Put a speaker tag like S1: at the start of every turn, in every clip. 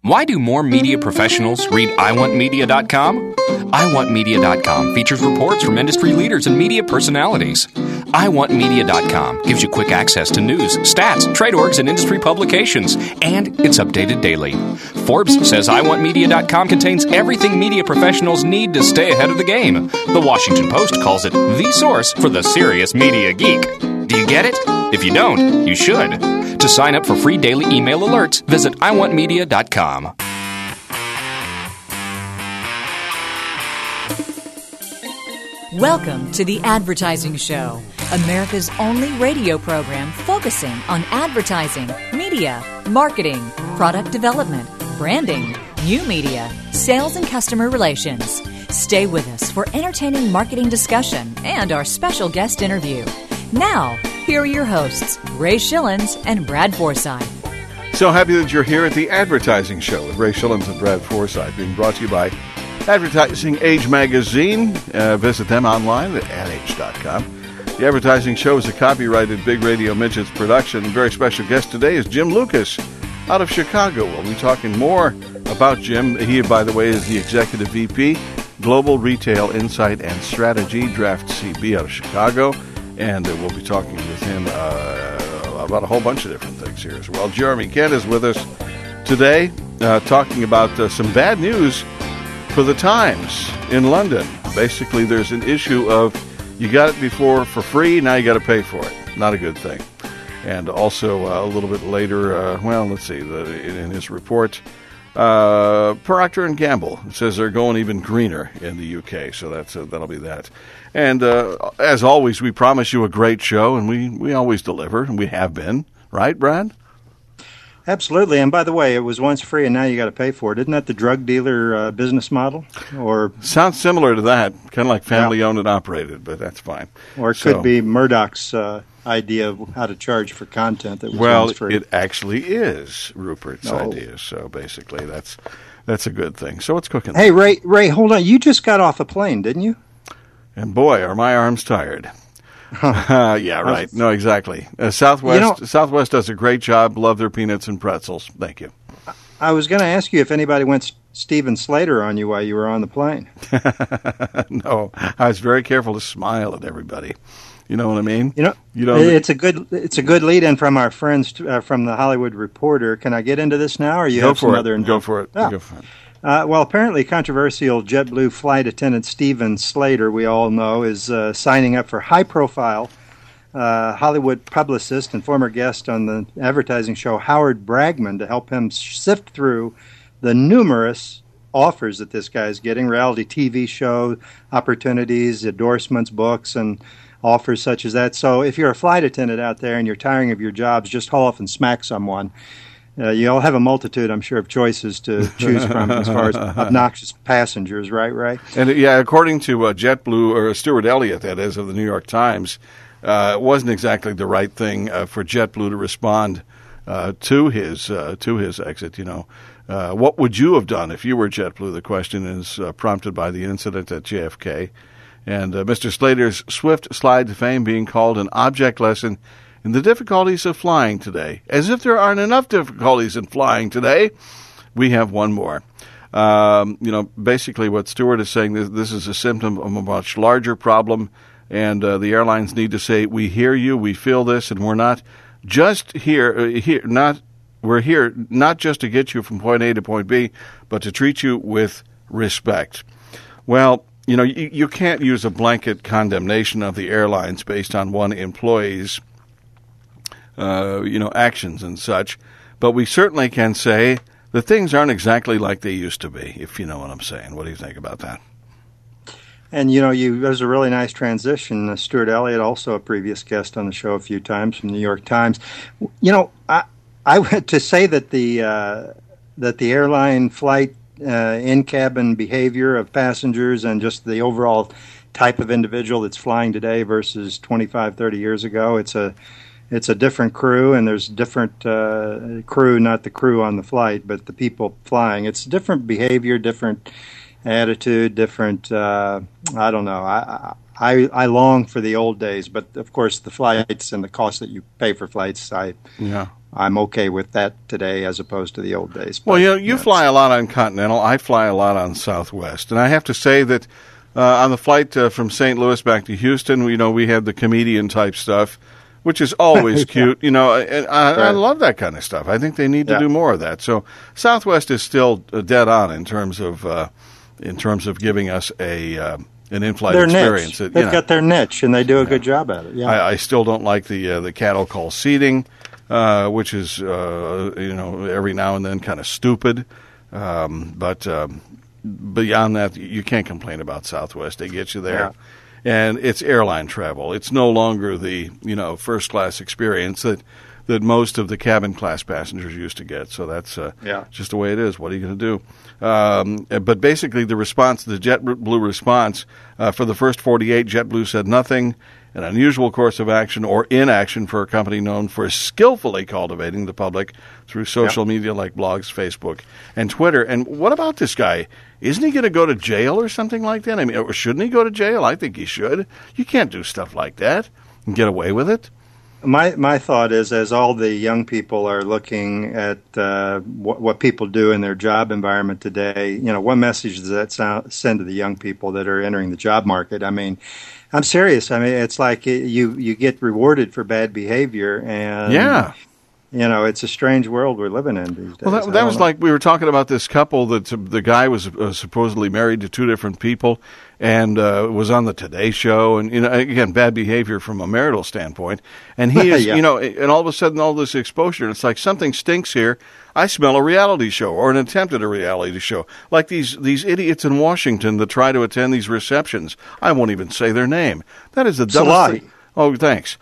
S1: Why do more media professionals read iwantmedia.com? iwantmedia.com features reports from industry leaders and media personalities. iwantmedia.com gives you quick access to news, stats, trade orgs, and industry publications, and it's updated daily. Forbes says iwantmedia.com contains everything media professionals need to stay ahead of the game. The Washington Post calls it the source for the serious media geek. Do you get it? If you don't, you should. To sign up for free daily email alerts, visit iwantmedia.com.
S2: Welcome to The Advertising Show, America's only radio program focusing on advertising, media, marketing, product development, branding, new media, sales, and customer relations. Stay with us for entertaining marketing discussion and our special guest interview. Now, here are your hosts, Ray Schillens and Brad Forsythe.
S3: So happy that you're here at The Advertising Show with Ray Schillens and Brad Forsythe, being brought to you by Advertising Age Magazine. Visit them online at adage.com. The Advertising Show is a copyrighted Big Radio Midgets production. And very special guest today is Jim Lucas out of Chicago. We'll be talking more about Jim. He, by the way, is the Executive VP, Global Retail Insight and Strategy, Draft CB out of Chicago. And we'll be talking with him about a whole bunch of different things here as well. Jeremy Kent is with us today talking about some bad news for the Times in London. Basically, there's an issue of you got it before for free, now you got to pay for it. Not a good thing. And also a little bit later, let's see, in his report, Procter & Gamble says they're going even greener in the UK, so that'll be that. And as always, we promise you a great show, and we always deliver, and we have been. Right, Brad?
S4: Absolutely. And by the way, it was once free, and now you got to pay for it. Isn't that the drug dealer business model? Or
S3: sounds similar to that, kind of like family-owned and operated, but that's fine.
S4: Or it could be Murdoch's idea of how to charge for content that was once free.
S3: Well, it actually is Rupert's idea, so basically that's a good thing. So what's cooking?
S4: Hey, Ray, hold on. You just got off a plane, didn't you?
S3: And boy, are my arms tired. Yeah, right. No, exactly. Southwest does a great job. Love their peanuts and pretzels. Thank you.
S4: I was going to ask you if anybody went Steven Slater on you while you were on the plane.
S3: No, I was very careful to smile at everybody. You know what I mean?
S4: It's a good lead-in from our friends from the Hollywood Reporter. Can I get into this now, or
S3: Go for it. Go for it.
S4: Well, apparently controversial JetBlue flight attendant Steven Slater, we all know, is signing up for high-profile Hollywood publicist and former guest on the advertising show Howard Bragman to help him sift through the numerous offers that this guy is getting, reality TV show opportunities, endorsements, books, and offers such as that. So if you're a flight attendant out there and you're tiring of your jobs, just haul off and smack someone. You all have a multitude, I'm sure, of choices to choose from as far as obnoxious passengers, right?
S3: And according to JetBlue, or Stuart Elliott, that is, of the New York Times, it wasn't exactly the right thing for JetBlue to respond to his exit. What would you have done if you were JetBlue? The question is prompted by the incident at JFK. And Mr. Slater's swift slide to fame being called an object lesson in the difficulties of flying today. As if there aren't enough difficulties in flying today, we have one more. Basically what Stewart is saying, this is a symptom of a much larger problem, and the airlines need to say, we hear you, we feel this, and we're not just we're here not just to get you from point A to point B, but to treat you with respect. Well, you can't use a blanket condemnation of the airlines based on one employee's actions and such, but we certainly can say that things aren't exactly like they used to be, if you know what I'm saying. What do you think about that?
S4: And, there's a really nice transition. Stuart Elliott, also a previous guest on the show a few times from the New York Times. I went to say that the airline flight in-cabin behavior of passengers and just the overall type of individual that's flying today versus 25, 30 years ago, it's a different crew, and there's different crew, not the crew on the flight, but the people flying. It's different behavior, different attitude, different, I don't know. I long for the old days, but of course the flights and the cost that you pay for flights, I'm okay with that today as opposed to the old days.
S3: Well, you fly a lot on Continental. I fly a lot on Southwest. And I have to say that on the flight from St. Louis back to Houston, we had the comedian-type stuff, which is always cute. And I love that kind of stuff. I think they need to do more of that. So Southwest is still dead on in terms of giving us an in-flight experience.
S4: They've got their niche, and they do a good job at it. Yeah.
S3: I still don't like the cattle call seating, which is every now and then kind of stupid. But beyond that, you can't complain about Southwest. They get you there. Yeah. And it's airline travel. It's no longer the first class experience that most of the cabin class passengers used to get. So that's just the way it is. What are you going to do? But basically, the JetBlue response for the first 48, JetBlue said nothing. An unusual course of action or inaction for a company known for skillfully cultivating the public through social media like blogs, Facebook, and Twitter. And what about this guy? Isn't he going to go to jail or something like that? I mean, or shouldn't he go to jail? I think he should. You can't do stuff like that and get away with it.
S4: My thought is, as all the young people are looking at what people do in their job environment today, what message does that send to the young people that are entering the job market? I mean, I'm serious. I mean, it's like you get rewarded for bad behavior, and it's a strange world we're living in these days.
S3: Well, that was like we were talking about this couple that the guy was supposedly married to two different people and was on the Today Show, and again, bad behavior from a marital standpoint. And he is, and all of a sudden, all this exposure, it's like something stinks here. I smell a reality show or an attempt at a reality show, like these idiots in Washington that try to attend these receptions. I won't even say their name. That is the dumbest thing. Oh, thanks.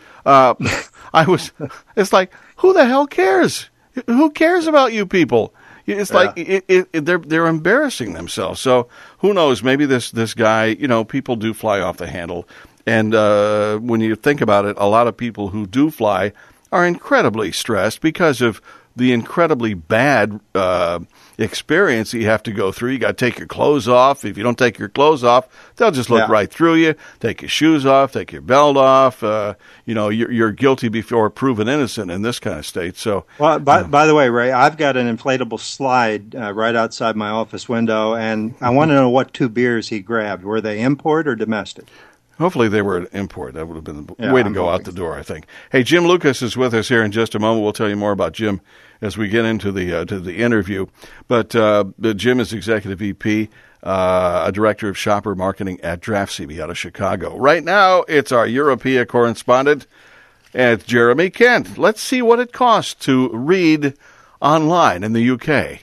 S3: It's like, who the hell cares? Who cares about you people? It's like they're embarrassing themselves. So who knows? Maybe this guy, people do fly off the handle. And when you think about it, a lot of people who do fly are incredibly stressed because of the incredibly bad experience you have to go through. You got to take your clothes off. If you don't take your clothes off, they'll just look right through you. Take your shoes off. Take your belt off. You're guilty before proven innocent in this kind of state. So,
S4: well, by the way, Ray, I've got an inflatable slide right outside my office window, and I want to know what two beers he grabbed. Were they import or domestic?
S3: Hopefully they were an import. That would have been the way to go out the door, I think. Hey, Jim Lucas is with us here in just a moment. We'll tell you more about Jim as we get into the interview. But Jim is Executive VP, a Director of Shopper Marketing at DraftCB out of Chicago. Right now, it's our European correspondent, it's Jeremy Kent. Let's see what it costs to read online in the UK.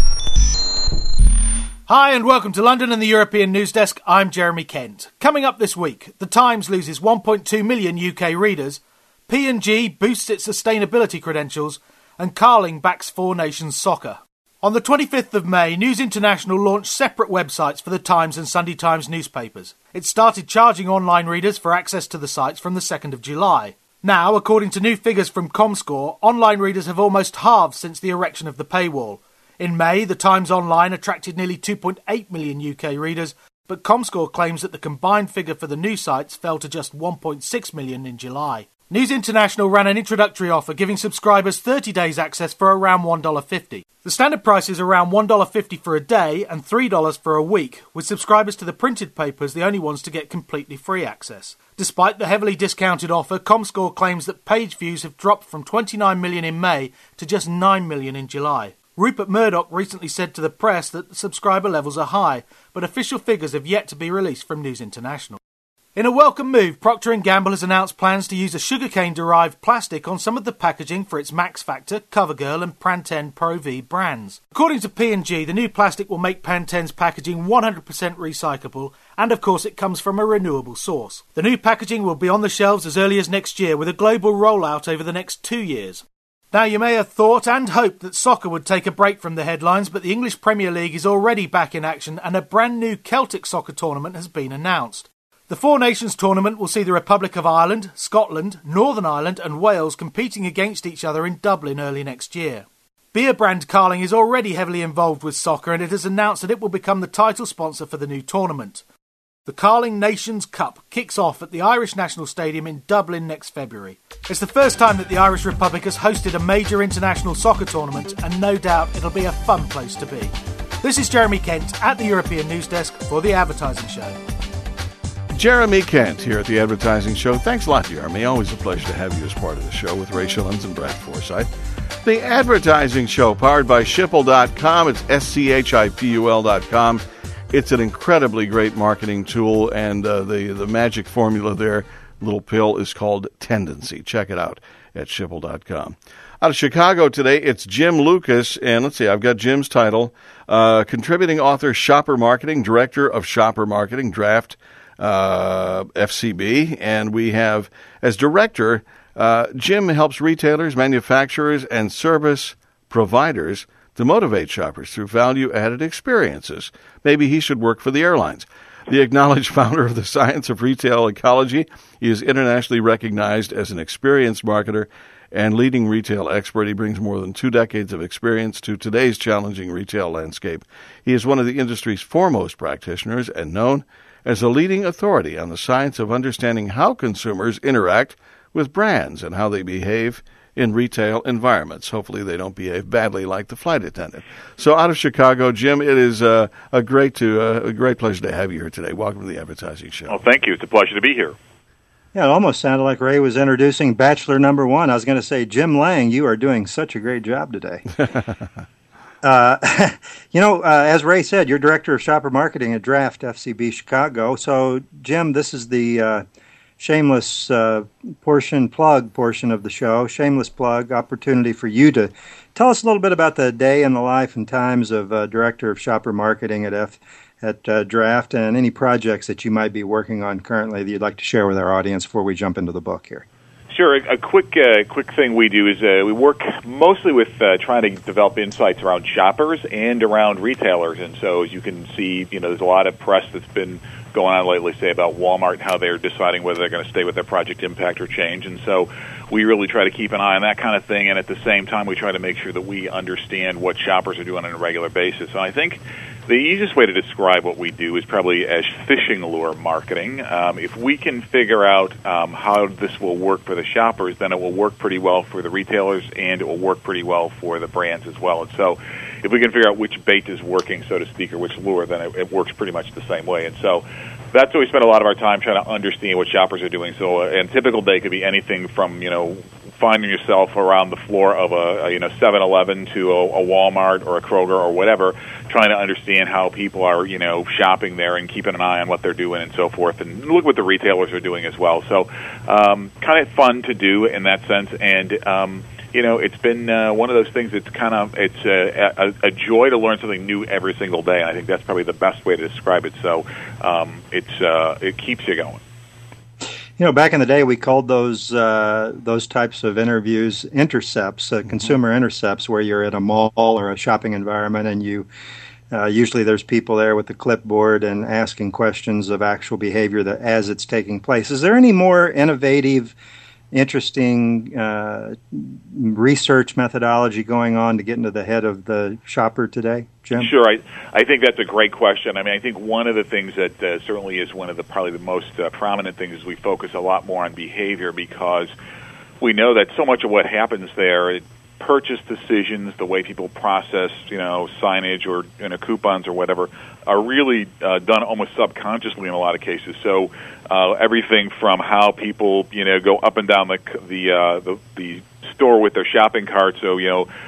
S5: Hi and welcome to London and the European News Desk. I'm Jeremy Kent. Coming up this week, The Times loses 1.2 million UK readers, P&G boosts its sustainability credentials, and Carling backs Four Nations Soccer. On the 25th of May, News International launched separate websites for The Times and Sunday Times newspapers. It started charging online readers for access to the sites from the 2nd of July. Now, according to new figures from Comscore, online readers have almost halved since the erection of the paywall. In May, The Times Online attracted nearly 2.8 million UK readers, but Comscore claims that the combined figure for the new sites fell to just 1.6 million in July. News International ran an introductory offer giving subscribers 30 days access for around $1.50. The standard price is around $1.50 for a day and $3 for a week, with subscribers to the printed papers the only ones to get completely free access. Despite the heavily discounted offer, Comscore claims that page views have dropped from 29 million in May to just 9 million in July. Rupert Murdoch recently said to the press that the subscriber levels are high, but official figures have yet to be released from News International. In a welcome move, Procter & Gamble has announced plans to use a sugarcane-derived plastic on some of the packaging for its Max Factor, CoverGirl and Pantene Pro V brands. According to P&G, the new plastic will make Pantene's packaging 100% recyclable, and of course it comes from a renewable source. The new packaging will be on the shelves as early as next year, with a global rollout over the next 2 years. Now, you may have thought and hoped that soccer would take a break from the headlines, but the English Premier League is already back in action and a brand new Celtic soccer tournament has been announced. The Four Nations tournament will see the Republic of Ireland, Scotland, Northern Ireland and Wales competing against each other in Dublin early next year. Beer brand Carling is already heavily involved with soccer, and it has announced that it will become the title sponsor for the new tournament. The Carling Nations Cup kicks off at the Irish National Stadium in Dublin next February. It's the first time that the Irish Republic has hosted a major international soccer tournament, and no doubt it'll be a fun place to be. This is Jeremy Kent at the European News Desk for The Advertising Show.
S3: Jeremy Kent here at The Advertising Show. Thanks a lot, Jeremy. Always a pleasure to have you as part of the show with Ray Shillings and Brad Forsythe. The Advertising Show, powered by Schipul.com. It's SCHIPUL.com. It's an incredibly great marketing tool, and the magic formula there, little pill, is called Tendency. Check it out at Schipul.com. Out of Chicago today, it's Jim Lucas, and let's see, I've got Jim's title, contributing author, Shopper Marketing, Director of Shopper Marketing, Draft FCB, and we have, as Director, Jim helps retailers, manufacturers, and service providers to motivate shoppers through value-added experiences. Maybe he should work for the airlines. The acknowledged founder of the Science of Retail Ecology, he is internationally recognized as an experienced marketer and leading retail expert. He brings more than 2 decades of experience to today's challenging retail landscape. He is one of the industry's foremost practitioners and known as a leading authority on the science of understanding how consumers interact with brands and how they behave in retail environments. Hopefully they don't behave badly like the flight attendant. So out of Chicago, Jim, it is a great pleasure to have you here today. Welcome to the Advertising Show.
S6: Oh, thank you. It's a pleasure to be here.
S4: Yeah, it almost sounded like Ray was introducing Bachelor number 1. I was going to say, Jim Lang, you are doing such a great job today. As Ray said, you're Director of Shopper Marketing at Draft FCB Chicago. So, Jim, this is the shameless portion of the show, shameless plug, opportunity for you to tell us a little bit about the day in the life and times of Director of Shopper Marketing at Draft, and any projects that you might be working on currently that you'd like to share with our audience before we jump into the book here.
S6: Sure. A quick thing we do is we work mostly with trying to develop insights around shoppers and around retailers. And so, as you can see, there's a lot of press that's been going on lately, say, about Walmart and how they're deciding whether they're going to stay with their Project Impact or change. And so we really try to keep an eye on that kind of thing. And at the same time, we try to make sure that we understand what shoppers are doing on a regular basis. And I think the easiest way to describe what we do is probably as fishing lure marketing. If we can figure out how this will work for the shoppers, then it will work pretty well for the retailers, and it will work pretty well for the brands as well. And so if we can figure out which bait is working, so to speak, or which lure, then it works pretty much the same way. And so that's what we spend a lot of our time trying to understand what shoppers are doing. So a typical day could be anything from, finding yourself around the floor of a 7-Eleven to a Walmart or a Kroger or whatever, trying to understand how people are, shopping there and keeping an eye on what they're doing and so forth, and look what the retailers are doing as well. So kind of fun to do in that sense, and it's been one of those things that's it's a joy to learn something new every single day, and I think that's probably the best way to describe it. So it keeps you going.
S4: Back in the day, we called those types of interviews intercepts, consumer intercepts, where you're at a mall or a shopping environment, and you usually there's people there with the clipboard and asking questions of actual behavior as it's taking place. Is there any more innovative, interesting research methodology going on to get into the head of the shopper today, Jim?
S6: Sure. I think that's a great question. I mean, I think one of the things that certainly is one of the probably the most prominent things is we focus a lot more on behavior, because we know that so much of what happens there, purchase decisions, the way people process, signage or coupons or whatever, are really done almost subconsciously in a lot of cases. So everything from how people go up and down the store with their shopping cart. So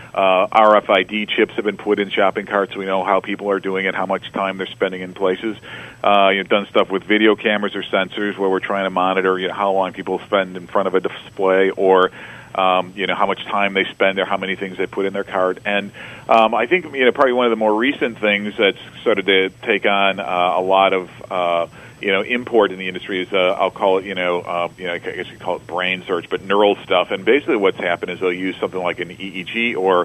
S6: RFID chips have been put in shopping carts, so we know how people are doing it, how much time they're spending in places. Done stuff with video cameras or sensors where we're trying to monitor how long people spend in front of a display, or how much time they spend or how many things they put in their cart. And I think probably one of the more recent things that's started to take on a lot of import in the industry is I'll call it I guess you call it brain search, but neural stuff. And basically what's happened is they'll use something like an EEG or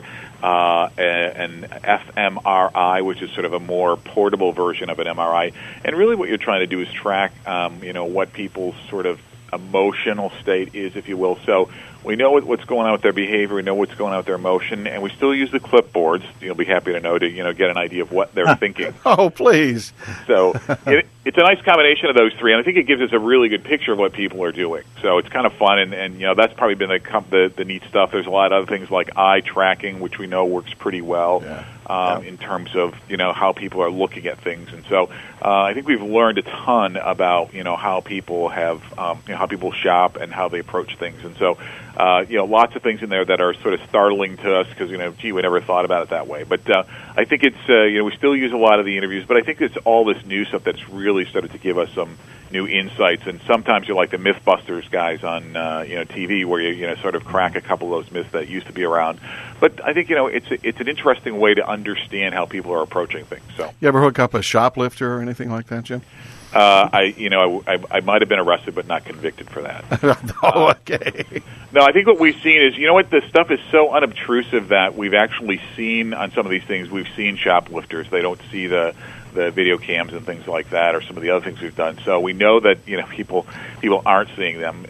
S6: an fMRI, which is sort of a more portable version of an MRI. And really what you're trying to do is track what people's sort of emotional state is, if you will. So We know what's going on with their behavior. We know what's going on with their emotion, and we still use the clipboards. You'll be happy to know to get an idea of what they're thinking.
S3: Oh, please!
S6: So it's a nice combination of those three, and I think it gives us a really good picture of what people are doing. So it's kind of fun, and that's probably been the neat stuff. There's a lot of other things like eye tracking, which we know works pretty well in terms of how people are looking at things, and so I think we've learned a ton about how people have how people shop and how they approach things, and so. Lots of things in there that are sort of startling to us because, we never thought about it that way. But I think it's, we still use a lot of the interviews, but I think it's all this new stuff that's really started to give us some new insights. And sometimes you're like the Mythbusters guys on, TV where you sort of crack a couple of those myths that used to be around. But I think, it's an interesting way to understand how people are approaching things. So,
S3: you ever hook up a shoplifter or anything like that, Jim?
S6: I might have been arrested, but not convicted for that.
S3: Oh, okay.
S6: No, I think what we've seen is, the stuff is so unobtrusive that we've actually seen on some of these things, we've seen shoplifters. They don't see the video cams and things like that, or some of the other things we've done. So we know that, people aren't seeing them.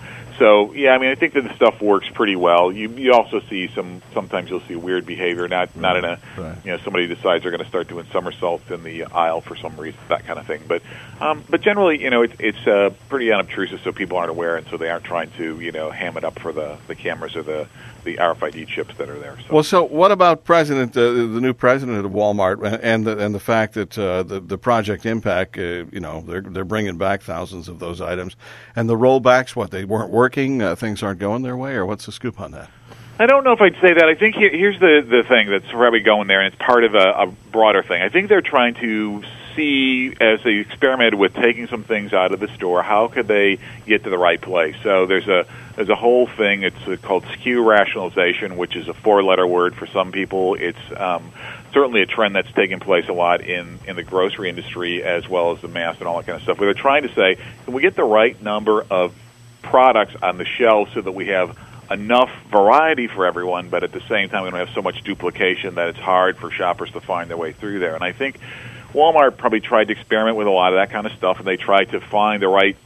S6: I think that the stuff works pretty well. You also see sometimes you'll see weird behavior, not in a, somebody decides they're going to start doing somersaults in the aisle for some reason, that kind of thing. But generally, it's pretty unobtrusive, so people aren't aware, and so they aren't trying to, ham it up for the cameras or the RFID chips that are there. So.
S3: Well, so what about the new president of Walmart, and the fact that the Project Impact, they're bringing back thousands of those items, and the rollbacks, they weren't working, things aren't going their way, or what's the scoop on that?
S6: I don't know if I'd say that. I think here's the thing that's probably going there, and it's part of a broader thing. I think they're trying to see, as they experimented with taking some things out of the store, how could they get to the right place? So there's a whole thing. It's called SKU rationalization, which is a 4-letter word for some people. It's certainly a trend that's taking place a lot in the grocery industry as well as the mass and all that kind of stuff, where they're trying to say, can we get the right number of products on the shelves so that we have enough variety for everyone, but at the same time we don't have so much duplication that it's hard for shoppers to find their way through there. And I think Walmart probably tried to experiment with a lot of that kind of stuff, and they tried to find the right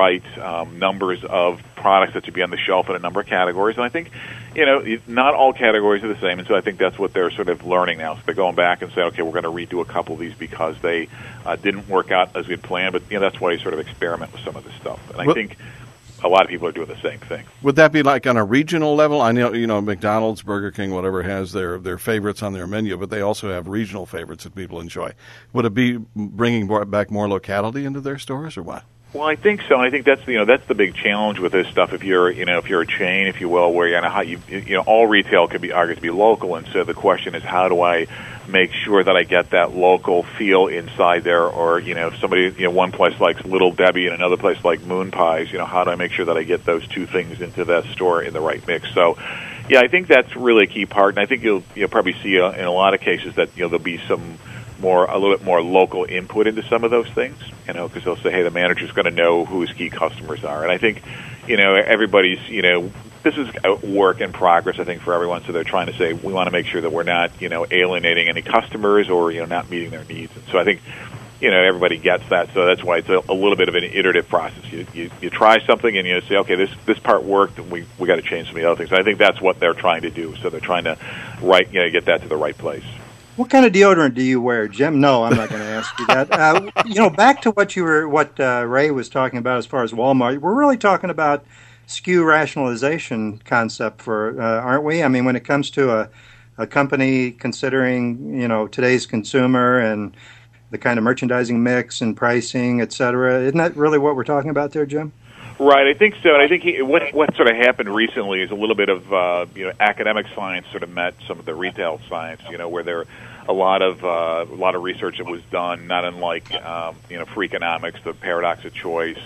S6: numbers of products that should be on the shelf in a number of categories. And I think, not all categories are the same, and so I think that's what they're sort of learning now. So they're going back and saying, okay, we're going to redo a couple of these because they didn't work out as we had planned, but that's why you sort of experiment with some of this stuff. And I think a lot of people are doing the same thing.
S3: Would that be like on a regional level? I know, McDonald's, Burger King, whatever has their favorites on their menu, but they also have regional favorites that people enjoy. Would it be bringing back more locality into their stores, or what?
S6: Well, I think so. I think that's the big challenge with this stuff. If you're a chain, if you will, where all retail could be argued to be local, and so the question is, how do I make sure that I get that local feel inside there? Or if somebody one place likes Little Debbie and another place like Moon Pies, how do I make sure that I get those two things into that store in the right mix? So, yeah, I think that's really a key part, and I think you'll probably see in a lot of cases that there'll be a little bit more local input into some of those things, because they'll say, hey, the manager's going to know who his key customers are. And I think, everybody's, this is a work in progress, I think, for everyone. So they're trying to say, we want to make sure that we're not, alienating any customers or, not meeting their needs. And so I think, everybody gets that. So that's why it's a little bit of an iterative process. You try something and you say, okay, this part worked, and we got to change some of the other things. And I think that's what they're trying to do. So they're trying to get that to the right place.
S4: What kind of deodorant do you wear, Jim? No, I'm not going to ask you that. Back to what Ray was talking about as far as Walmart. We're really talking about SKU rationalization concept aren't we? I mean, when it comes to a company considering, today's consumer and the kind of merchandising mix and pricing, et cetera, isn't that really what we're talking about there, Jim?
S6: Right, I think so. And I think what sort of happened recently is a little bit of academic science sort of met some of the retail science. Where there a lot of research that was done, not unlike Freakonomics, the Paradox of Choice,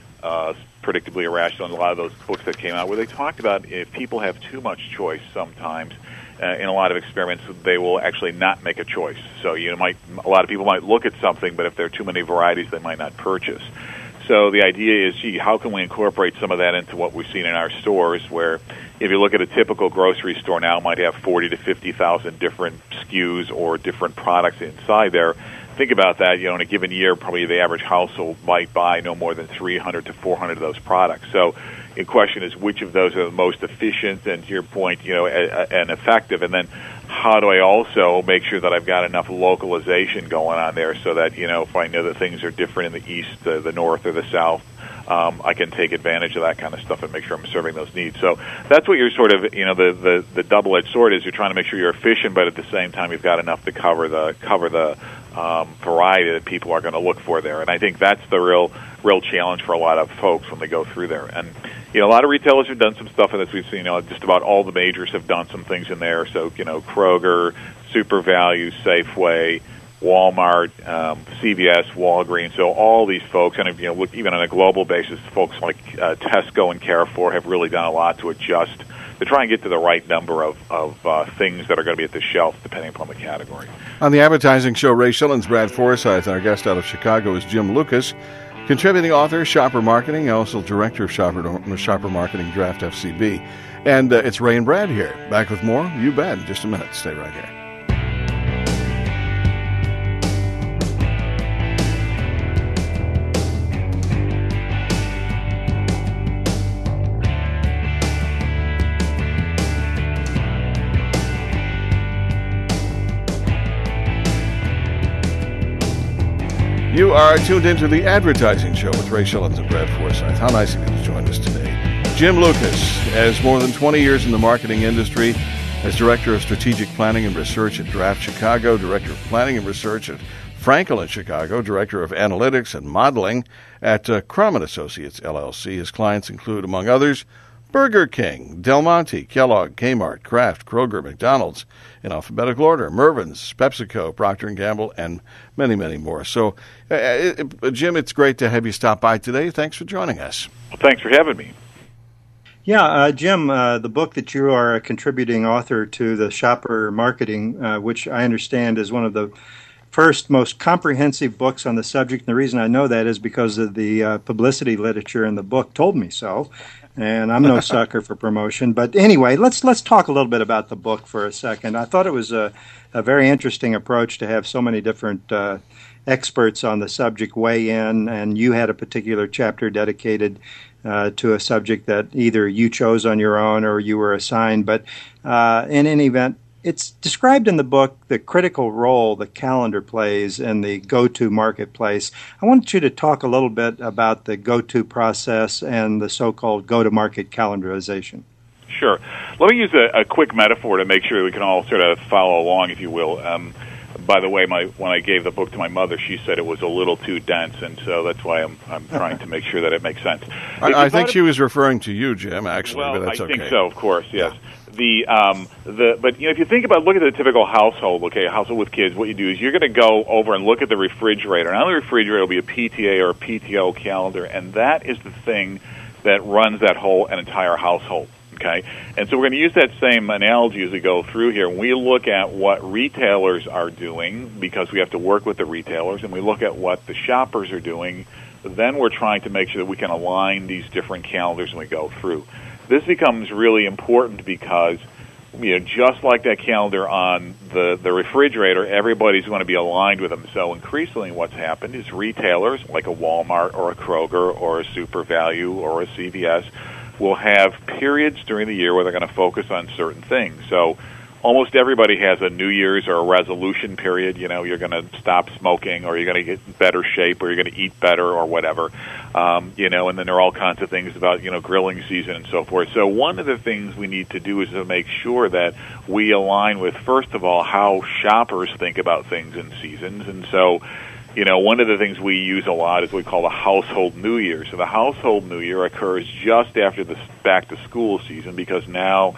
S6: Predictably Irrational, and a lot of those books that came out, where they talked about if people have too much choice sometimes. In a lot of experiments, they will actually not make a choice. So a lot of people might look at something, but if there are too many varieties, they might not purchase. So the idea is, how can we incorporate some of that into what we've seen in our stores, where if you look at a typical grocery store now, it might have 40 to 50,000 different SKUs or different products inside there. Think about that. In a given year, probably the average household might buy no more than 300 to 400 of those products. So, the question is which of those are the most efficient and, to your point, and effective, and then how do I also make sure that I've got enough localization going on there so that, if I know that things are different in the east, the north, or the south, I can take advantage of that kind of stuff and make sure I'm serving those needs. So that's what you're sort of, the double-edged sword is. You're trying to make sure you're efficient, but at the same time you've got enough to cover the variety that people are going to look for there. And I think that's the real challenge for a lot of folks when they go through there. And a lot of retailers have done some stuff in this. We've seen, just about all the majors have done some things in there. So, Kroger, Super Value, Safeway, Walmart, CVS, Walgreens. So all these folks, and look, even on a global basis, folks like Tesco and Carrefour have really done a lot to adjust to try and get to the right number of things that are going to be at the shelf, depending upon the category.
S3: On the advertising show, Ray Schillens, Brad Forsythe, and our guest out of Chicago is Jim Lucas, contributing author, Shopper Marketing, also director of Shopper Marketing, Draft FCB. And it's Ray and Brad here. Back with more. You bet. In just a minute. Stay right here. You are tuned into the Advertising Show with Ray Schillens and Brad Forsythe. How nice of you to join us today. Jim Lucas has more than 20 years in the marketing industry as Director of Strategic Planning and Research at Draft Chicago, Director of Planning and Research at Frankel in Chicago, Director of Analytics and Modeling at Crum & Associates, LLC. His clients include, among others, Burger King, Del Monte, Kellogg, Kmart, Kraft, Kroger, McDonald's, in alphabetical order, Mervyn's, PepsiCo, Procter & Gamble, and many, many more. So, Jim, it's great to have you stop by today. Thanks for joining us.
S6: Well, thanks for having me.
S4: Yeah, Jim, the book that you are a contributing author to, the Shopper Marketing, which I understand is one of the first, most comprehensive books on the subject. And the reason I know that is because of the publicity literature in the book told me so. And I'm no sucker for promotion. But anyway, let's talk a little bit about the book for a second. I thought it was a very interesting approach to have so many different experts on the subject weigh in, and you had a particular chapter dedicated to a subject that either you chose on your own or you were assigned. But in any event, it's described in the book the critical role the calendar plays in the go-to marketplace. I wanted you to talk a little bit about the go-to process and the so-called go-to-market calendarization.
S6: Sure. Let me use a quick metaphor to make sure we can all sort of follow along, if you will. By the way, when I gave the book to my mother, she said it was a little too dense, and so that's why I'm trying to make sure that it makes sense.
S3: I think she was referring to you, Jim, actually,
S6: well,
S3: but that's okay.
S6: I think so, of course, yes. Yeah. But if you think about, look at the typical household, okay, a household with kids, what you do is you're going to go over and look at the refrigerator. Now, the refrigerator will be a PTA or a PTO calendar, and that is the thing that runs that whole an entire household. Okay, and so we're going to use that same analogy as we go through here. We look at what retailers are doing because we have to work with the retailers, and we look at what the shoppers are doing. Then we're trying to make sure that we can align these different calendars when we go through. This becomes really important because, just like that calendar on the refrigerator, everybody's going to be aligned with them. So increasingly what's happened is retailers like a Walmart or a Kroger or a Super Value or a CVS will have periods during the year where they're going to focus on certain things. So almost everybody has a New Year's or a resolution period. You're going to stop smoking, or you're going to get in better shape, or you're going to eat better, or whatever. And then there are all kinds of things about, grilling season and so forth. So one of the things we need to do is to make sure that we align with, first of all, how shoppers think about things in seasons. And so, one of the things we use a lot is what we call the household New Year. So the household New Year occurs just after the back-to-school season, because now,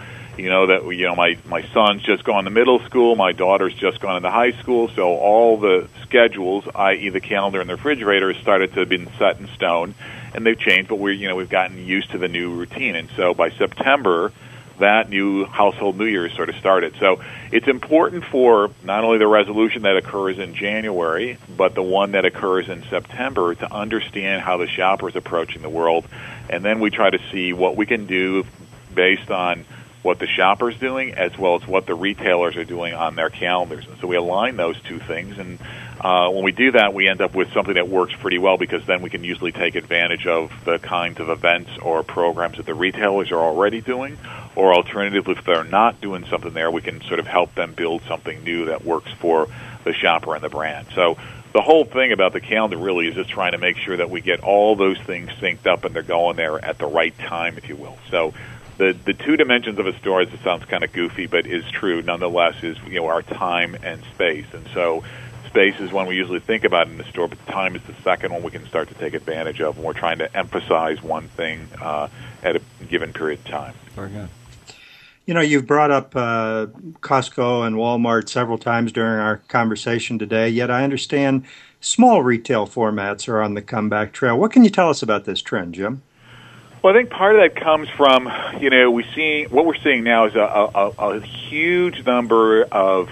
S6: my son's just gone to middle school, my daughter's just gone into high school, so all the schedules, i.e. the calendar and the refrigerator, has started to have been set in stone, and they've changed, but we've gotten used to the new routine. And so by September, that new household New Year sort of started. So it's important for not only the resolution that occurs in January, but the one that occurs in September, to understand how the shopper is approaching the world. And then we try to see what we can do based on what the shopper's doing as well as what the retailers are doing on their calendars. And so we align those two things, and when we do that, we end up with something that works pretty well, because then we can usually take advantage of the kinds of events or programs that the retailers are already doing, or alternatively, if they're not doing something there, we can sort of help them build something new that works for the shopper and the brand. So the whole thing about the calendar really is just trying to make sure that we get all those things synced up and they're going there at the right time, if you will. So the two dimensions of a store, it sounds kind of goofy, but is true nonetheless, is our time and space. And so space is one we usually think about in the store, but time is the second one we can start to take advantage of when we're trying to emphasize one thing at a given period of time.
S3: Very good.
S4: You've brought up Costco and Walmart several times during our conversation today, yet I understand small retail formats are on the comeback trail. What can you tell us about this trend, Jim?
S6: Well, I think part of that comes from, what we're seeing now is a huge number of,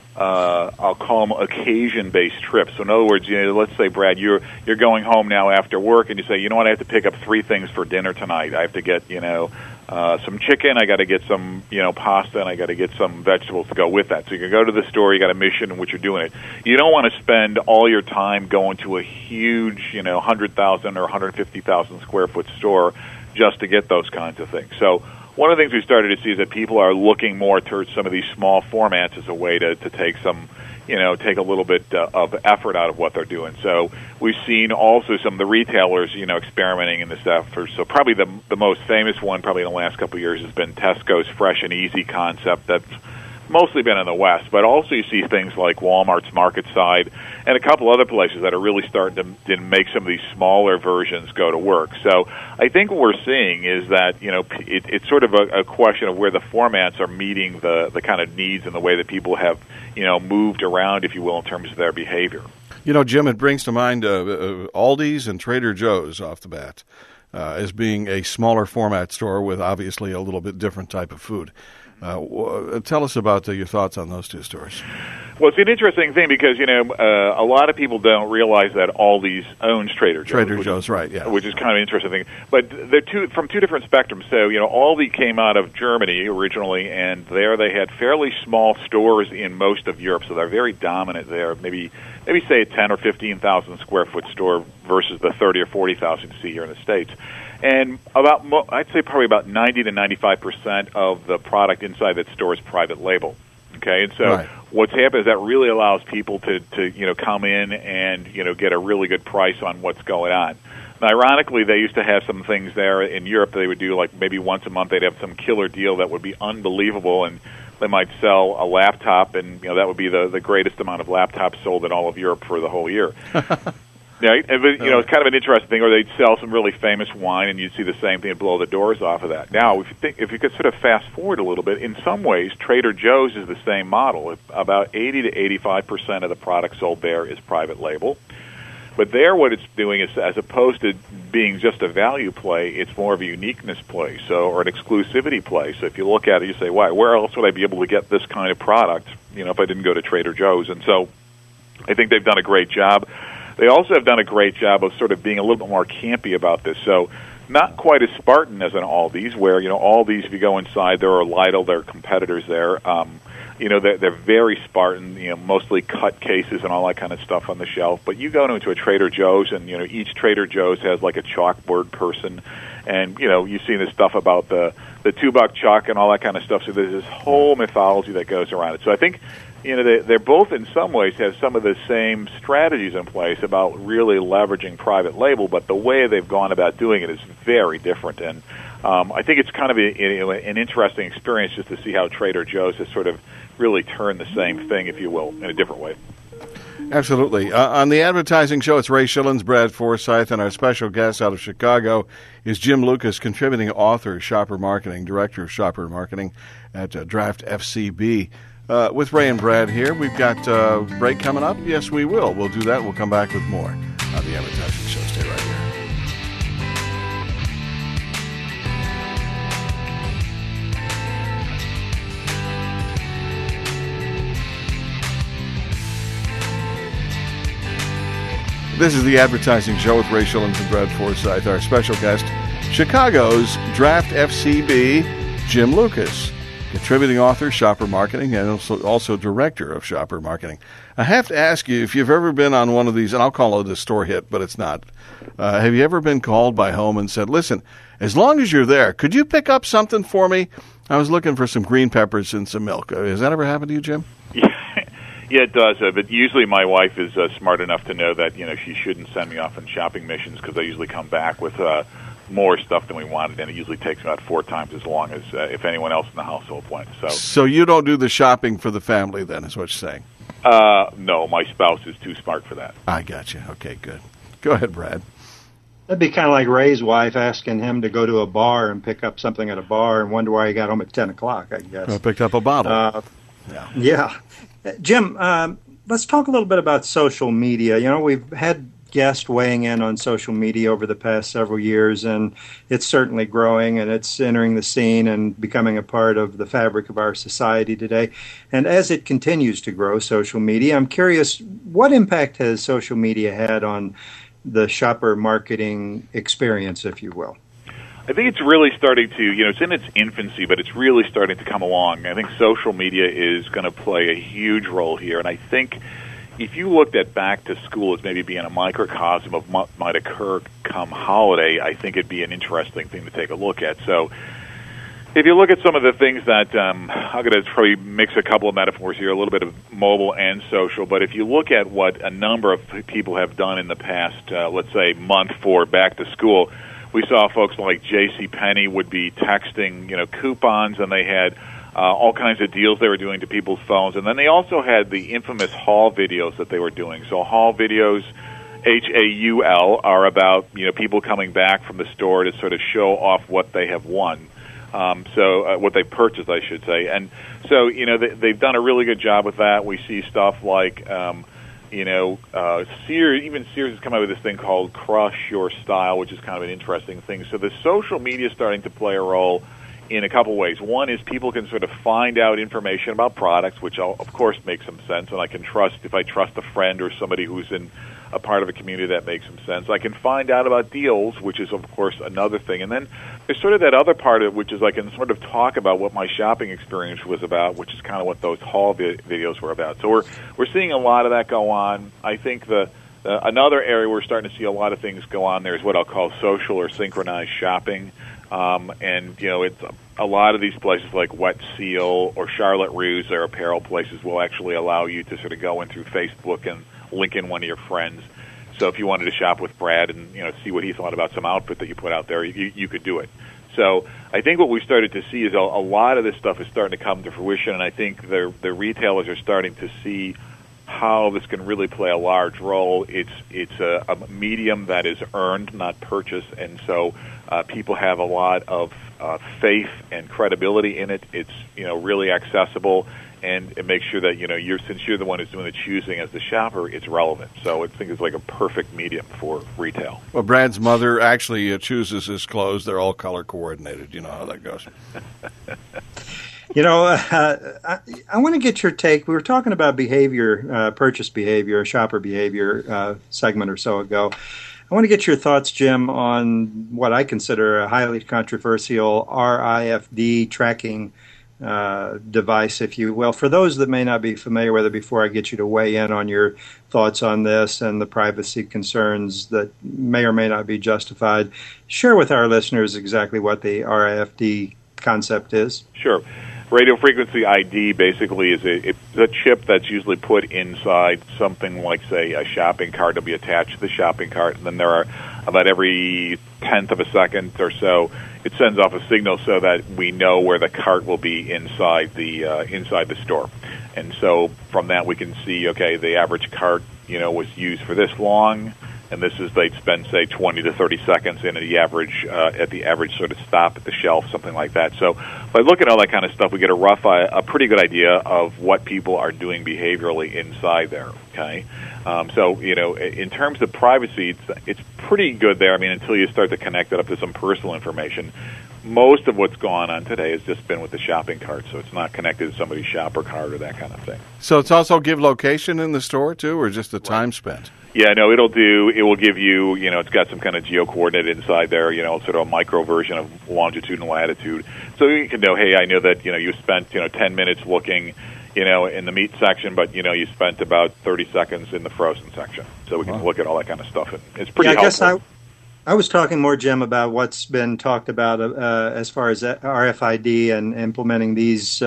S6: I'll call them occasion-based trips. So in other words, let's say, Brad, you're going home now after work, and you say, you know what, I have to pick up 3 things for dinner tonight. I have to get, some chicken, I got to get some, pasta, and I got to get some vegetables to go with that. So you can go to the store, you got a mission in which you're doing it. You don't want to spend all your time going to a huge, 100,000 or 150,000 square foot store just to get those kinds of things. So one of the things we started to see is that people are looking more towards some of these small formats as a way to take some, take a little bit of effort out of what they're doing. So we've seen also some of the retailers, experimenting in this effort. So probably the most famous one, probably in the last couple of years, has been Tesco's Fresh and Easy concept. That's mostly been in the West, but also you see things like Walmart's Market Side and a couple other places that are really starting to make some of these smaller versions go to work. So I think what we're seeing is that, it's sort of a question of where the formats are meeting the kind of needs and the way that people have, moved around, if you will, in terms of their behavior.
S3: Jim, it brings to mind Aldi's and Trader Joe's off the bat as being a smaller format store with obviously a little bit different type of food. Tell us about your thoughts on those two stores.
S6: Well, it's an interesting thing because, a lot of people don't realize that Aldi's owns Trader Joe's.
S3: Trader Joe's, right, yeah.
S6: Which is kind of an interesting thing. But they're from two different spectrums. So, Aldi came out of Germany originally, and there they had fairly small stores in most of Europe, so they're very dominant there. Maybe say a 10 or 15,000 square foot store versus the 30 or 40,000 you see here in the States. And I'd say probably about 90 to 95% of the product inside that store is private label. Okay, and so what's happened is that really allows people to come in and get a really good price on what's going on. Now, ironically, they used to have some things there in Europe. They would do like maybe once a month they'd have some killer deal that would be unbelievable, and they might sell a laptop, and that would be the greatest amount of laptops sold in all of Europe for the whole year. Yeah, it's kind of an interesting thing. Or they'd sell some really famous wine, and you'd see the same thing and blow the doors off of that. Now, if you could sort of fast forward a little bit, in some ways, Trader Joe's is the same model. About 80 to 85% of the product sold there is private label. But there, what it's doing is, as opposed to being just a value play, it's more of a uniqueness play, or an exclusivity play. So if you look at it, you say, "Why? Where else would I be able to get this kind of product? If I didn't go to Trader Joe's?" And so, I think they've done a great job. They also have done a great job of sort of being a little bit more campy about this. So not quite as Spartan as an Aldi's, where, Aldi's, if you go inside, there are Lidl, there are competitors there. They're very Spartan, mostly cut cases and all that kind of stuff on the shelf. But you go into a Trader Joe's, and, each Trader Joe's has like a chalkboard person. And, you see this stuff about the $2 chalk and all that kind of stuff. So there's this whole mythology that goes around it. So I think, they're both in some ways have some of the same strategies in place about really leveraging private label, but the way they've gone about doing it is very different. And I think it's kind of an interesting experience just to see how Trader Joe's has sort of really turned the same thing, if you will, in a different way.
S3: Absolutely. On the Advertising Show, it's Ray Schillens, Brad Forsythe, and our special guest out of Chicago is Jim Lucas, contributing author, shopper marketing, director of shopper marketing at Draft FCB. With Ray and Brad here, we've got a break coming up. Yes, we will. We'll do that. We'll come back with more on the Advertising Show. Stay right here. This is the Advertising Show with Ray Schillens and Brad Forsythe. Our special guest, Chicago's Draft FCB, Jim Lucas. contributing author, Shopper Marketing, and also director of Shopper Marketing. I have to ask you if you've ever been on one of these, and I'll call it a store hit, but it's not. Have you ever been called by home and said, listen, as long as you're there, could you pick up something for me? I was looking for some green peppers and some milk. Has that ever happened to you, Jim?
S6: Yeah, it does. But usually my wife is smart enough to know that she shouldn't send me off on shopping missions because I usually come back with more stuff than we wanted, and it usually takes about 4 times as long as if anyone else in the household went.
S3: So you don't do the shopping for the family, then, is what you're saying?
S6: No, my spouse is too smart for that.
S3: I got you. Okay, good. Go ahead, Brad.
S4: That'd be kind of like Ray's wife asking him to go to a bar and pick up something at a bar and wonder why he got home at 10 o'clock, I guess.
S3: I picked up a bottle.
S4: Yeah. Jim, let's talk a little bit about social media. We've had guests weighing in on social media over the past several years, and it's certainly growing, and it's entering the scene and becoming a part of the fabric of our society today. And as it continues to grow, social media, I'm curious, what impact has social media had on the shopper marketing experience, if you will?
S6: I think it's really starting to, it's in its infancy, but it's really starting to come along. I think social media is going to play a huge role here, and I think if you looked at back to school as maybe being a microcosm of what might occur come holiday, I think it'd be an interesting thing to take a look at. So if you look at some of the things that, I'm going to probably mix a couple of metaphors here, a little bit of mobile and social, but if you look at what a number of people have done in the past, let's say, month for back to school, we saw folks like JCPenney would be texting, coupons, and they had all kinds of deals they were doing to people's phones. And then they also had the infamous haul videos that they were doing. So haul videos, HAUL, are about, people coming back from the store to sort of show off what they have won. What they purchased, I should say. And so, they've done a really good job with that. We see stuff like, Sears, even Sears has come out with this thing called Crush Your Style, which is kind of an interesting thing. So the social media is starting to play a role in a couple ways. One is people can sort of find out information about products, which of course makes some sense, and I can trust, if I trust a friend or somebody who's in a part of a community, that makes some sense. I can find out about deals, which is, of course, another thing. And then there's sort of that other part of it, which is I can sort of talk about what my shopping experience was about, which is kind of what those haul videos were about. So we're seeing a lot of that go on. I think another area we're starting to see a lot of things go on there is what I'll call social or synchronized shopping. It's a lot of these places like Wet Seal or Charlotte Russe, their apparel places, will actually allow you to sort of go in through Facebook and link in one of your friends. So if you wanted to shop with Brad and see what he thought about some outfit that you put out there, you could do it. So I think what we started to see is a lot of this stuff is starting to come to fruition, and I think the retailers are starting to see how this can really play a large role. It's a medium that is earned, not purchased, and so people have a lot of faith and credibility in it. It's really accessible, and it makes sure that since you're the one who's doing the choosing as the shopper, it's relevant. So I think it's like a perfect medium for retail.
S3: Well, Brad's mother actually chooses his clothes. They're all color coordinated. You know how that goes.
S4: I want to get your take. We were talking about behavior, purchase behavior, shopper behavior segment or so ago. I want to get your thoughts, Jim, on what I consider a highly controversial RFID tracking device, if you will. For those that may not be familiar with it, before I get you to weigh in on your thoughts on this and the privacy concerns that may or may not be justified, share with our listeners exactly what the RFID concept is.
S6: Sure. Radio frequency ID basically is a chip that's usually put inside something like, say, a shopping cart. It'll be attached to the shopping cart, and then there are about every tenth of a second or so, it sends off a signal so that we know where the cart will be inside the store. And so from that we can see, okay, the average cart, was used for this long, and this is they'd spend, say, 20 to 30 seconds in at the average sort of stop at the shelf, something like that. So by looking at all that kind of stuff, we get a pretty good idea of what people are doing behaviorally inside there. Okay, so in terms of privacy, it's pretty good there. I mean, until you start to connect it up to some personal information. most of what's gone on today has just been with the shopping cart, so it's not connected to somebody's shopper cart or that kind of thing.
S3: So it's also give location in the store, too, or just the time spent?
S6: Yeah, no, it will give you, it's got some kind of geo-coordinate inside there, sort of a micro version of longitude and latitude. So you can know, hey, I know that, you spent, 10 minutes looking, in the meat section, but, you spent about 30 seconds in the frozen section. So we can look at all that kind of stuff. And it's pretty helpful.
S4: I guess I was talking more, Jim, about what's been talked about as far as RFID and implementing these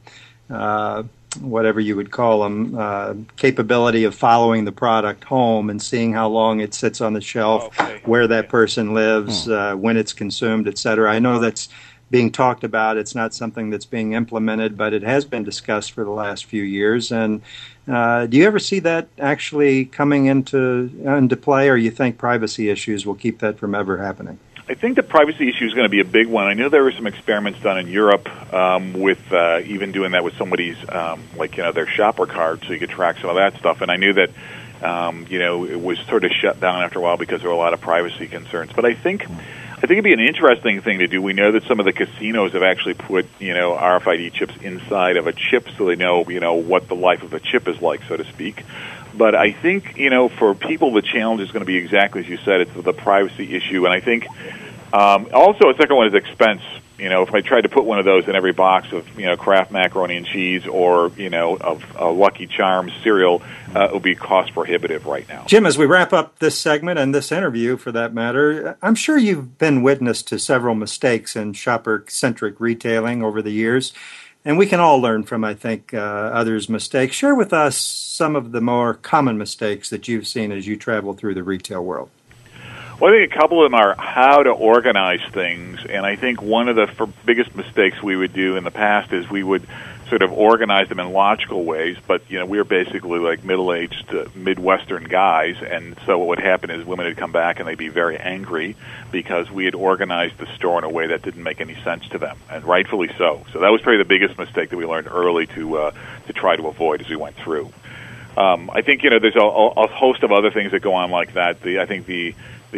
S4: whatever you would call them, capability of following the product home and seeing how long it sits on the shelf, where that person lives, when it's consumed, et cetera. I know that's being talked about. It's not something that's being implemented, but it has been discussed for the last few years. And do you ever see that actually coming into play, or you think privacy issues will keep that from ever happening?
S6: I think the privacy issue is going to be a big one. I know there were some experiments done in Europe with even doing that with somebody's, their shopper card, so you could track some of that stuff. And I knew that, it was sort of shut down after a while because there were a lot of privacy concerns. But I think it'd be an interesting thing to do. We know that some of the casinos have actually put, RFID chips inside of a chip so they know, what the life of a chip is like, so to speak. But I think, for people, the challenge is going to be exactly as you said. It's the privacy issue. And I think also a second one is expense. If I tried to put one of those in every box of, Kraft macaroni and cheese or, of Lucky Charms cereal, it would be cost prohibitive right now.
S4: Jim, as we wrap up this segment and this interview, for that matter, I'm sure you've been witness to several mistakes in shopper-centric retailing over the years. And we can all learn from, I think, others' mistakes. Share with us some of the more common mistakes that you've seen as you travel through the retail world.
S6: Well, I think a couple of them are how to organize things. And I think one of the biggest mistakes we would do in the past is we would sort of organize them in logical ways. But, we're basically like middle-aged Midwestern guys. And so what would happen is women would come back and they'd be very angry because we had organized the store in a way that didn't make any sense to them, and rightfully so. So that was probably the biggest mistake that we learned early to try to avoid as we went through. I think, there's a host of other things that go on like that. I think the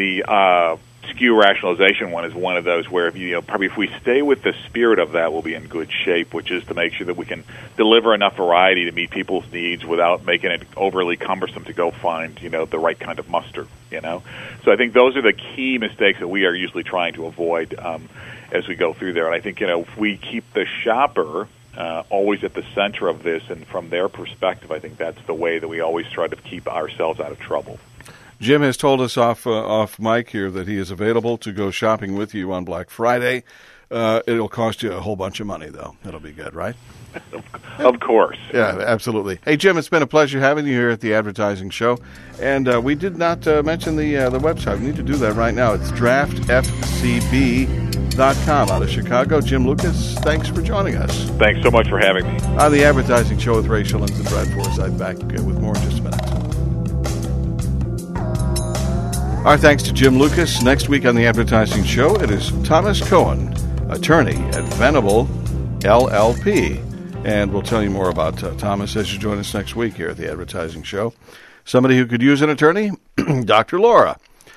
S6: SKU rationalization one is one of those where probably if we stay with the spirit of that, we'll be in good shape, which is to make sure that we can deliver enough variety to meet people's needs without making it overly cumbersome to go find the right kind of mustard. So I think those are the key mistakes that we are usually trying to avoid as we go through there. And I think if we keep the shopper always at the center of this, and from their perspective, I think that's the way that we always try to keep ourselves out of trouble.
S3: Jim has told us off mic here that he is available to go shopping with you on Black Friday. It'll cost you a whole bunch of money, though. That'll be good, right?
S6: Of course.
S3: Yeah, absolutely. Hey, Jim, it's been a pleasure having you here at the Advertising Show. And we did not mention the website. We need to do that right now. It's draftfcb.com out of Chicago. Jim Lucas, thanks for joining us.
S6: Thanks so much for having me.
S3: On the Advertising Show with Ray Shillings and Brad Forsythe. Back with more in just a minute. Our thanks to Jim Lucas. Next week on the Advertising Show, it is Thomas Cohen, attorney at Venable LLP. And we'll tell you more about Thomas as you join us next week here at the Advertising Show. Somebody who could use an attorney? Dr. Laura.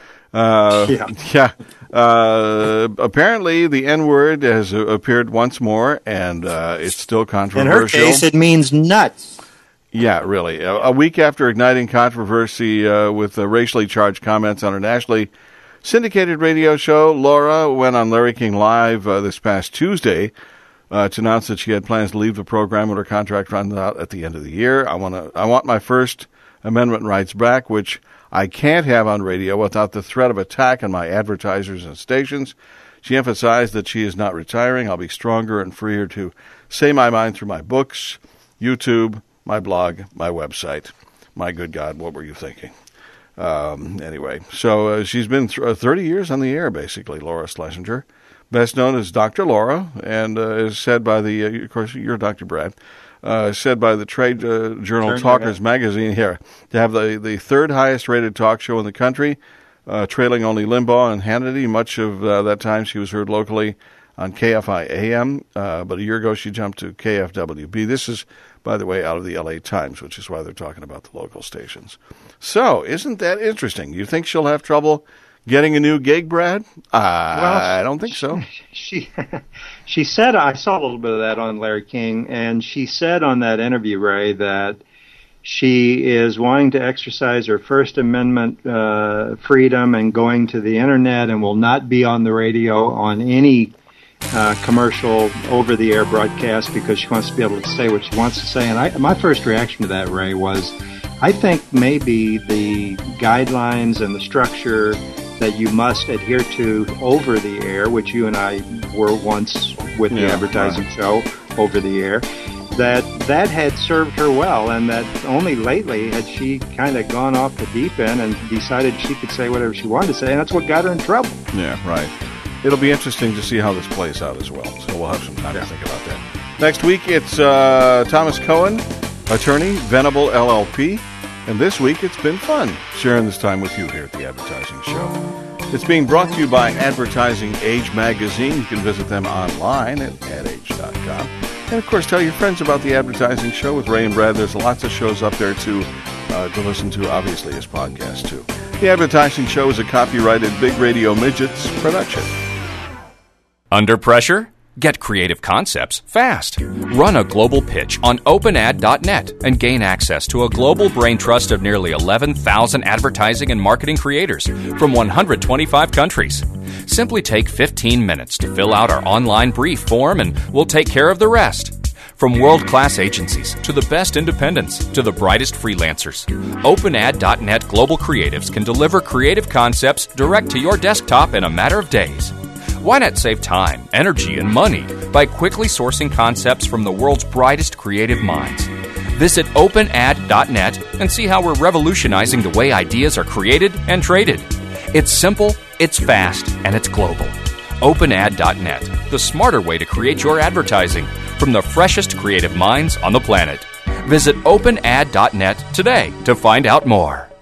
S3: Apparently, the N-word has appeared once more, and it's still controversial.
S4: In her case, it means nuts.
S3: Yeah, really. A week after igniting controversy with racially charged comments on her nationally syndicated radio show, Laura went on Larry King Live this past Tuesday to announce that she had plans to leave the program when her contract runs out at the end of the year. I want my First Amendment rights back, which I can't have on radio without the threat of attack on my advertisers and stations. She emphasized that she is not retiring. I'll be stronger and freer to say my mind through my books, YouTube, my blog, my website. My good God, what were you thinking? Anyway, so she's been 30 years on the air, basically, Laura Schlesinger, best known as Dr. Laura, and is said by of course, you're Dr. Brad, said by the trade journal Talkers Magazine here, to have the third highest rated talk show in the country, trailing only Limbaugh and Hannity. Much of that time she was heard locally on KFI AM, but a year ago she jumped to KFWB. This is, by the way, out of the LA Times, which is why they're talking about the local stations. So, isn't that interesting? You think she'll have trouble getting a new gig, Brad? I don't think so.
S4: She said, I saw a little bit of that on Larry King, and she said on that interview, Ray, that she is wanting to exercise her First Amendment freedom and going to the Internet and will not be on the radio on any commercial over-the-air broadcast because she wants to be able to say what she wants to say. And my first reaction to that, Ray, was I think maybe the guidelines and the structure that you must adhere to over the air, which you and I were once with the advertising show over the air, that had served her well, and that only lately had she kind of gone off the deep end and decided she could say whatever she wanted to say, and that's what got her in trouble.
S3: Yeah, right. It'll be interesting to see how this plays out as well, so we'll have some time to think about that. Next week, it's Thomas Cohen, attorney, Venable LLP, and this week it's been fun sharing this time with you here at the Advertising Show. It's being brought to you by Advertising Age Magazine. You can visit them online at adage.com. And, of course, tell your friends about the Advertising Show with Ray and Brad. There's lots of shows up there to listen to, obviously, as podcasts, too. The Advertising Show is a copyrighted Big Radio Midgets production.
S1: Under pressure? Get creative concepts fast. Run a global pitch on openad.net and gain access to a global brain trust of nearly 11,000 advertising and marketing creators from 125 countries. Simply take 15 minutes to fill out our online brief form and we'll take care of the rest. From world-class agencies to the best independents to the brightest freelancers, openad.net global creatives can deliver creative concepts direct to your desktop in a matter of days. Why not save time, energy, and money by quickly sourcing concepts from the world's brightest creative minds? Visit openad.net and see how we're revolutionizing the way ideas are created and traded. It's simple, it's fast, and it's global. Openad.net, the smarter way to create your advertising from the freshest creative minds on the planet. Visit openad.net today to find out more.